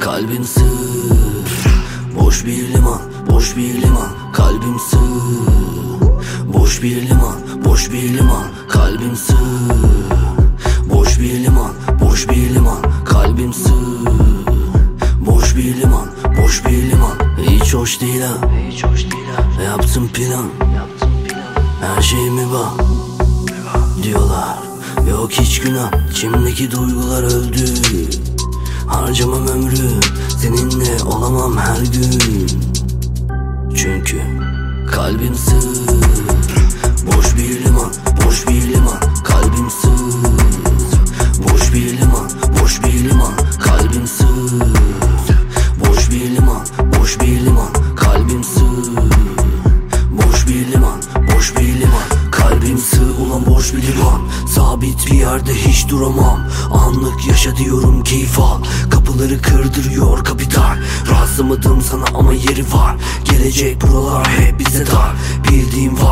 kalbim sığ. Boş bir liman, boş bir liman, kalbim sığ. Boş bir liman, boş bir liman, kalbim sığ. Boş bir liman, boş bir liman, kalbim sığ. Boş bir liman, boş bir liman. Hiç hoş değil ha, hiç hoş değil ha. Yaptım plan, her şeyimi bak diyorlar. Yok hiç günah, içimdeki duygular öldü. Harcamam ömrü, seninle olamam her gün. Çünkü kalbim sığ. Boş bir liman, boş bir liman, kalbim sığ. Boş bir liman, boş bir liman, kalbim sığ. Boş bir liman, boş bir liman, kalbim sığ. Boş bir liman, boş bir liman, kalbim sığ. Ulan boş bir liman, sabit bir yerde hiç duramam. Anlık yaşa diyorum, keyif al. Kapıları kırdırıyor kapital. Rastlamadım sana ama yeri var. Gelecek buralar hep bize dar. Bildiğim var